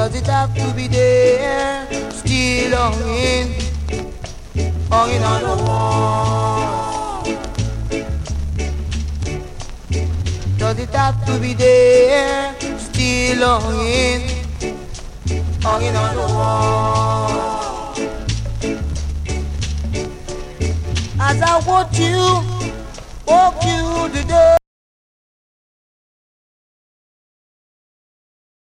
Does it have to be there, still hanging on the wall? Does it have to be there, still hanging on the wall? As I watch you walk you today.